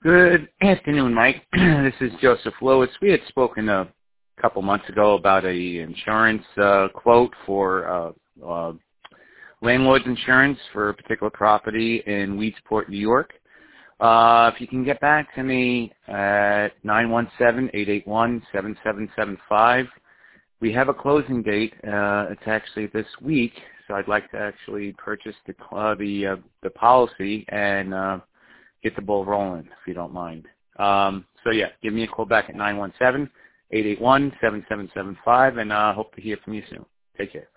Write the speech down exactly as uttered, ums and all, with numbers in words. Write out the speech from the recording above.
Good afternoon, Mike. This is Joseph Lewis. We had spoken a couple months ago about a insurance uh, quote for uh, uh, landlord's insurance for a particular property in Weedsport, New York. Uh, if you can get back to me at nine one seven, eight eight one, seven seven seven five. We have a closing date. Uh, it's actually this week, so I'd like to actually purchase the uh, the uh, the policy and uh, get the ball rolling, if you don't mind. Um, so yeah, give me a call back at nine one seven, eight eight one, seven seven seven five, and I uh, hope to hear from you soon. Take care.